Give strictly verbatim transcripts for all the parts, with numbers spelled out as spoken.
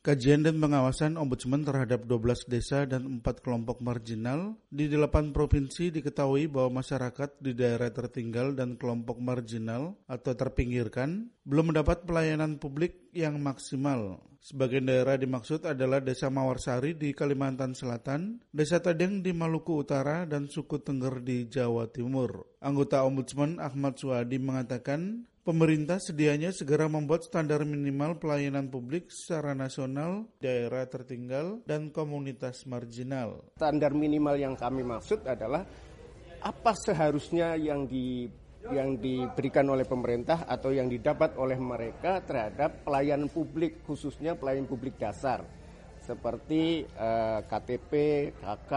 Kajian dan pengawasan Ombudsman terhadap dua belas desa dan empat kelompok marginal di delapan provinsi diketahui bahwa masyarakat di daerah tertinggal dan kelompok marginal atau terpinggirkan belum mendapat pelayanan publik yang maksimal. Sebagian daerah dimaksud adalah Desa Mawarsari di Kalimantan Selatan, Desa Tadeng di Maluku Utara, dan Suku Tengger di Jawa Timur. Anggota Ombudsman Ahmad Suhadi mengatakan, pemerintah sedianya segera membuat standar minimal pelayanan publik secara nasional, daerah tertinggal, dan komunitas marginal. Standar minimal yang kami maksud adalah apa seharusnya yang di yang diberikan oleh pemerintah atau yang didapat oleh mereka terhadap pelayanan publik, khususnya pelayanan publik dasar seperti eh, K T P, K K,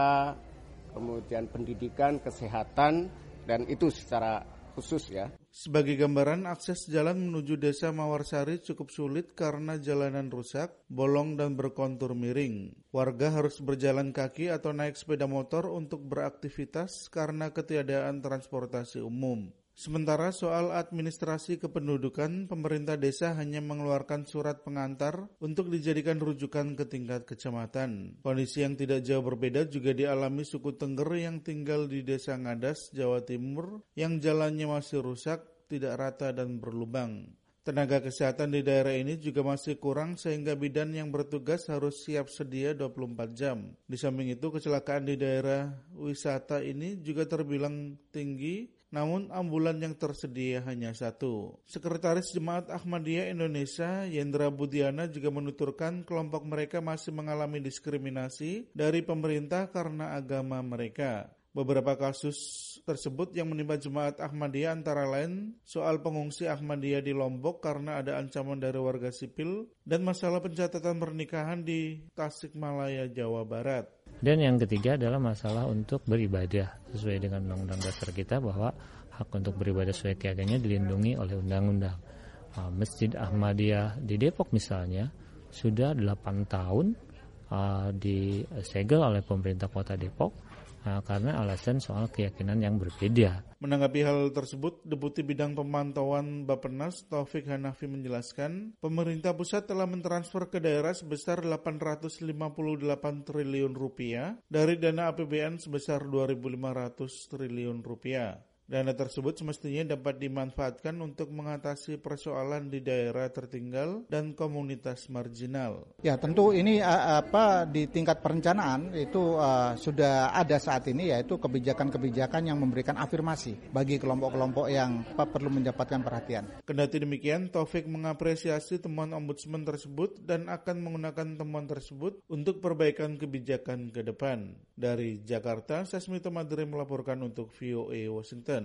kemudian pendidikan, kesehatan, dan itu secara khusus ya. Sebagai gambaran, akses jalan menuju Desa Mawarsari cukup sulit karena jalanan rusak, bolong dan berkontur miring. Warga harus berjalan kaki atau naik sepeda motor untuk beraktivitas karena ketiadaan transportasi umum. Sementara soal administrasi kependudukan, pemerintah desa hanya mengeluarkan surat pengantar untuk dijadikan rujukan ke tingkat kecamatan. Kondisi yang tidak jauh berbeda juga dialami suku Tengger yang tinggal di Desa Ngadas, Jawa Timur, yang jalannya masih rusak, tidak rata dan berlubang. Tenaga kesehatan di daerah ini juga masih kurang sehingga bidan yang bertugas harus siap sedia dua puluh empat jam. Di samping itu, kecelakaan di daerah wisata ini juga terbilang tinggi, namun ambulan yang tersedia hanya satu. Sekretaris Jemaat Ahmadiyah Indonesia, Yendra Budiana, juga menuturkan kelompok mereka masih mengalami diskriminasi dari pemerintah karena agama mereka. Beberapa kasus tersebut yang menimpa Jemaat Ahmadiyah antara lain soal pengungsi Ahmadiyah di Lombok karena ada ancaman dari warga sipil dan masalah pencatatan pernikahan di Tasikmalaya, Jawa Barat. Dan yang ketiga adalah masalah untuk beribadah sesuai dengan undang-undang dasar kita bahwa hak untuk beribadah sesuai keyakinannya dilindungi oleh undang-undang. Masjid Ahmadiyah di Depok misalnya sudah delapan tahun uh, disegel oleh pemerintah Kota Depok Nah, karena alasan soal keyakinan yang berbeda. Menanggapi hal tersebut, Deputi Bidang Pemantauan Bappenas Taufik Hanafi menjelaskan, pemerintah pusat telah mentransfer ke daerah sebesar delapan ratus lima puluh delapan triliun rupiah dari dana A P B N sebesar dua ribu lima ratus triliun rupiah. Dana tersebut semestinya dapat dimanfaatkan untuk mengatasi persoalan di daerah tertinggal dan komunitas marginal. Ya, tentu ini uh, apa di tingkat perencanaan itu uh, sudah ada saat ini, yaitu kebijakan-kebijakan yang memberikan afirmasi bagi kelompok-kelompok yang apa, perlu mendapatkan perhatian. Kendati demikian, Taufik mengapresiasi temuan ombudsman tersebut dan akan menggunakan temuan tersebut untuk perbaikan kebijakan ke depan. Dari Jakarta, Sasmito Madri melaporkan untuk V O A Washington.